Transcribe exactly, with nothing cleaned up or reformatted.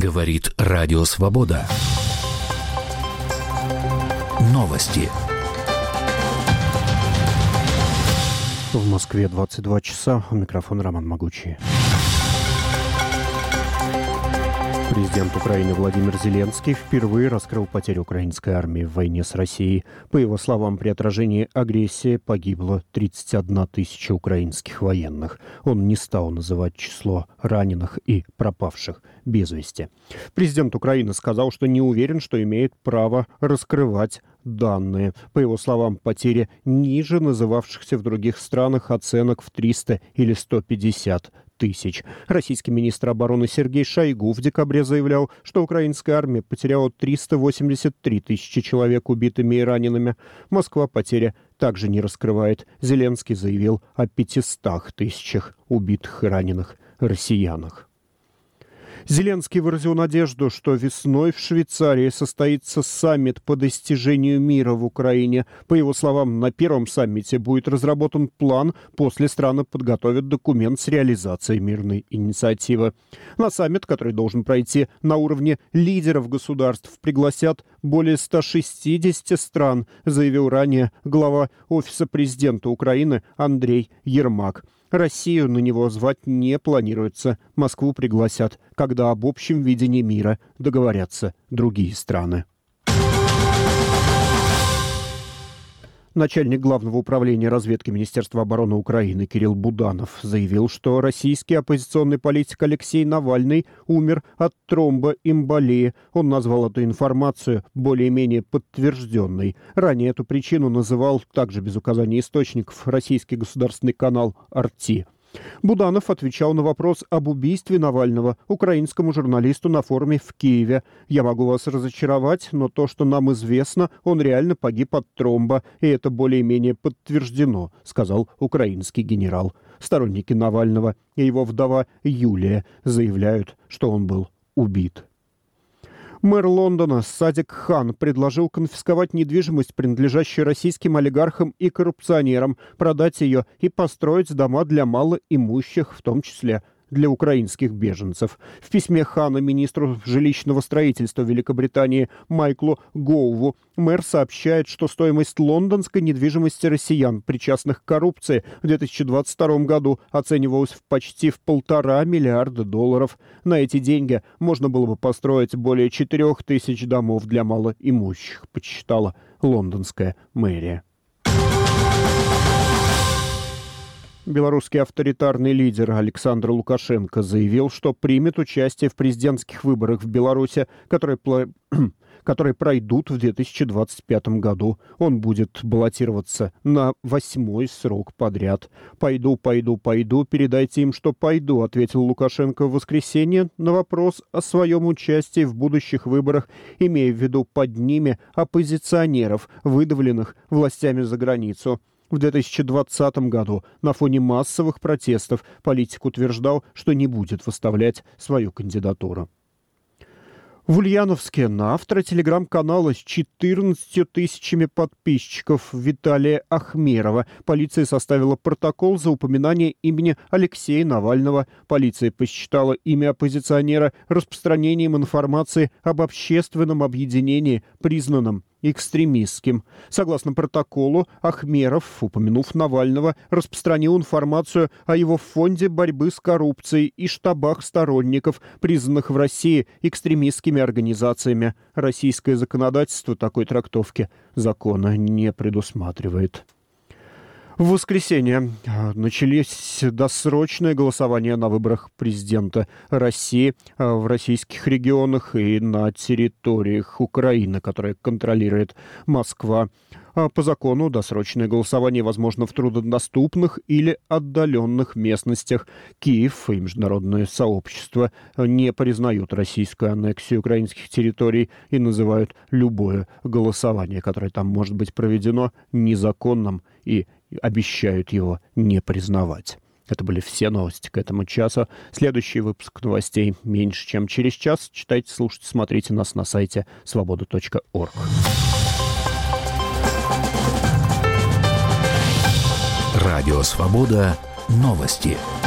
Говорит Радио Свобода. Новости. В Москве двадцать два часа. У микрофона Роман Могучий. Президент Украины Владимир Зеленский впервые раскрыл потери украинской армии в войне с Россией. По его словам, при отражении агрессии погибло тридцать одна тысяча украинских военных. Он не стал называть число раненых и пропавших без вести. Президент Украины сказал, что не уверен, что имеет право раскрывать данные. По его словам, потери ниже называвшихся в других странах оценок в триста или сто пятьдесят тысяч. Российский министр обороны Сергей Шойгу в декабре заявлял, что украинская армия потеряла триста восемьдесят три тысячи человек убитыми и ранеными. Москва потери также не раскрывает. Зеленский заявил о пятистах тысячах убитых и раненых россиянах. Зеленский выразил надежду, что весной в Швейцарии состоится саммит по достижению мира в Украине. По его словам, на первом саммите будет разработан план, после страны подготовят документ с реализацией мирной инициативы. На саммит, который должен пройти на уровне лидеров государств, пригласят более ста шестидесяти стран, заявил ранее глава Офиса президента Украины Андрей Ермак. Россию на него звать не планируется. Москву пригласят, когда об общем видении мира договорятся другие страны. Начальник Главного управления разведки Министерства обороны Украины Кирилл Буданов заявил, что российский оппозиционный политик Алексей Навальный умер от тромбоэмболии. Он назвал эту информацию более-менее подтвержденной. Ранее эту причину называл, также без указания источников, российский государственный канал «Арти». Буданов отвечал на вопрос об убийстве Навального украинскому журналисту на форуме в Киеве. «Я могу вас разочаровать, но то, что нам известно, он реально погиб от тромба, и это более-менее подтверждено», — сказал украинский генерал. Сторонники Навального и его вдова Юлия заявляют, что он был убит. Мэр Лондона Садик Хан предложил конфисковать недвижимость, принадлежащую российским олигархам и коррупционерам, продать ее и построить дома для малоимущих, в том числе для украинских беженцев. В письме Хана министру жилищного строительства Великобритании Майклу Гоуву мэр сообщает, что стоимость лондонской недвижимости россиян, причастных к коррупции, в две тысячи двадцать втором году оценивалась в почти в полтора миллиарда долларов. На эти деньги можно было бы построить более четырех тысяч домов для малоимущих, подсчитала лондонская мэрия. Белорусский авторитарный лидер Александр Лукашенко заявил, что примет участие в президентских выборах в Беларуси, которые, которые пройдут в две тысячи двадцать пятом году. Он будет баллотироваться на восьмой срок подряд. «Пойду, пойду, пойду, передайте им, что пойду», — ответил Лукашенко в воскресенье на вопрос о своем участии в будущих выборах, имея в виду под ними оппозиционеров, выдавленных властями за границу. В две тысячи двадцатом году на фоне массовых протестов политик утверждал, что не будет выставлять свою кандидатуру. В Ульяновске на автора телеграм-канала с четырнадцатью тысячами подписчиков Виталия Ахмерова полиция составила протокол за упоминание имени Алексея Навального. Полиция посчитала имя оппозиционера распространением информации об общественном объединении, признанном экстремистским. Согласно протоколу, Ахмеров, упомянув Навального, распространил информацию о его фонде борьбы с коррупцией и штабах сторонников, признанных в России экстремистскими организациями. Российское законодательство такой трактовки закона не предусматривает. В воскресенье начались досрочное голосование на выборах президента России в российских регионах и на территориях Украины, которые контролирует Москва. По закону досрочное голосование возможно в труднодоступных или отдаленных местностях. Киев и международное сообщество не признают российскую аннексию украинских территорий и называют любое голосование, которое там может быть проведено, незаконным и обещают его не признавать. Это были все новости к этому часу. Следующий выпуск новостей меньше, чем через час. Читайте, слушайте, смотрите нас на сайте свобода точка орг. Радио «Свобода». Новости.